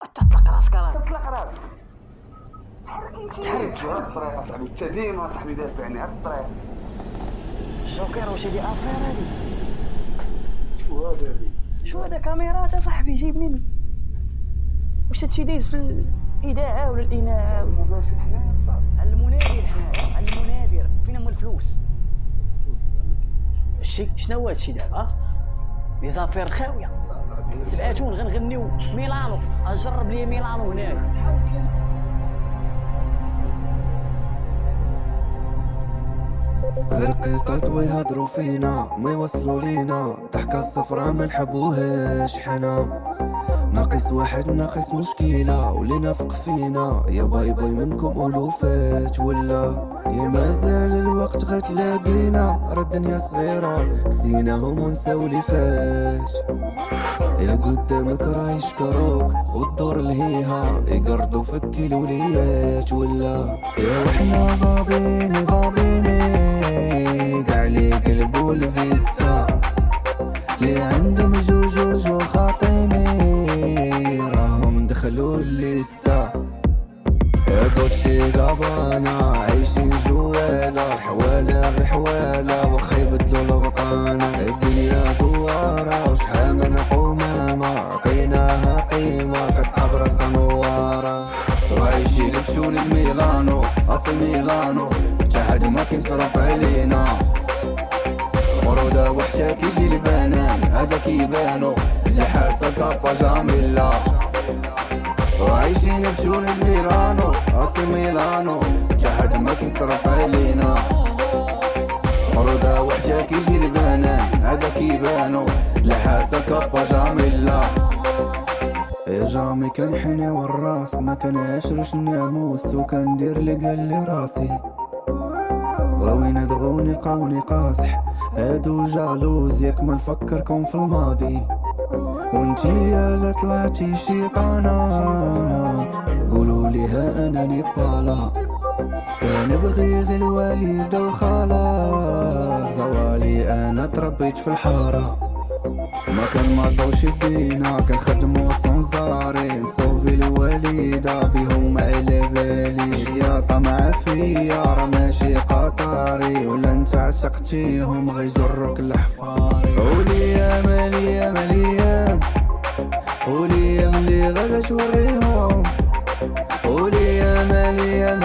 تطلق راسك راه تطلق راسك تحرك شو الطريق اصاحبي انت ديما صاحبي دافعني على الطريق. الجوكر واش هادي افير هادي؟ شو هذا شو هذا كاميرات اصاحبي جايب منين؟ واش هادشي دايز في الاذاعه ولا الاناعه؟ مباشر حنايا صاحبي على المنادر حنايا على المنادر. فين هما الفلوس؟ الشي شنو هو هادشي دابا؟ لي زافير خاويه سبعاتون غنغنيو ميلانو. اجرب لي ميلانو هنايا. غير قطط ويهضروا فينا ما يوصلوا لينا ضحكة الصفرا ما نحبوهاش حنا. ناقص واحد ناقص مشكلة واللي نافق فينا يا باي باي منكم ألوفات ولا يا مازال الوقت غتلاقينا. راه الدنيا صغيرة كسيناهم ونساو لي فات. يا قدامك راه يشكروك والدور الهيها يقرضوا فك الوليات ولا يا وحنا ضابيني قاع لي قلبوا الفيسا لي عندهم جوجو خاطيني راهم دخلوا لسا. يا دوتشي غابانا عايشين جوالا الحوالة غير حوالة وخا يبدلوا البطانة. الدنيا دوارة وشحال من قمامة عطيناها قيمة كصحاب راسها نوارة. وعايشين بشوني ميلانو اصل ميلانو حتى حد ما كيصرف علينا. فرودة وحشة كيجي البنان هذا كيبانو اللي حاسة كابا جاميلا. وعايشين بجوني ميلانو اصل ميلانو حتى حد ما كيصرف علينا. فرودة وحشة كيجي البنان هذا كيبانو اللي حاسة كابا جاميلا. يا جامي كنحني والراس ما كنعشروش الناموس وكندير لي قال لي راسي. غاوين يدغوني قاوني قاصح هادو جالوز ياك ما نفكركم في الماضي. وانتي يا طلعتي شيطانة قولوا ليها انا نيبالا. كنبغي غير الوالدة وخلاص زوالي انا تربيت في الحارة. ما كان ماطوش يدينا كنخدمو صنزاري نصوفي الوالدة بيهم على بالي. يا طمع فيا راه ماشي قطاري ولا انت عشقتيهم غيجروك الحفاري. قولي يا مليام قولي يا ملي غدا توريهم. قولي يا مليام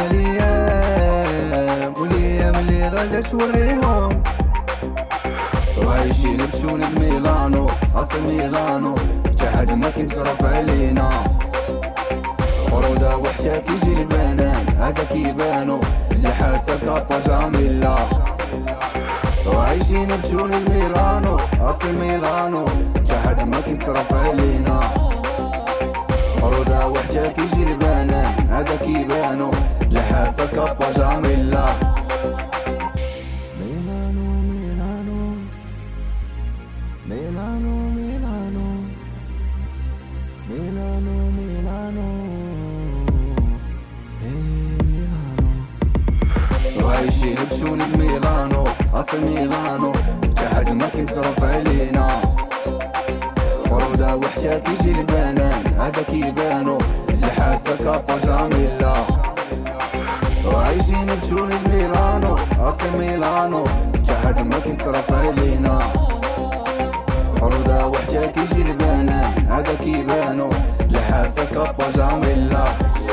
قولي يا ملي غدا توريهم. وعايشين بشوني بميلانو اصل ميلانو حتى حد ما كيصرف علينا. فرودة وحشة كيجي البنان هذا كيبانو اللي حاسة كابا جاميلا. وعايشين بشوني بميلانو اصل ميلانو حتى حد ما كيصرف علينا. فرودة وحشة كيجي البنان هذا كيبانو اللي حاسة كابا جاميلا. وعايشين بشوني بميلانو اصل ميلانو حتى حد ما كيصرف علينا. فرودة وحشة كيجي البنان هذا كيبانو اللي حاسة كابا جاميلا. وعايشين بشوني بميلانو اصل ميلانو حتى حد ما كيصرف علينا. فرودة وحشة كيجي البنان هذا كيبانو اللي حاسة كابا جاميلا.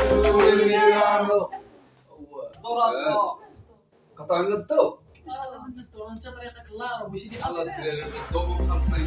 قطع من الضوء انت طريقك الله راه شي دي الله الدراري الضوء مخلصين.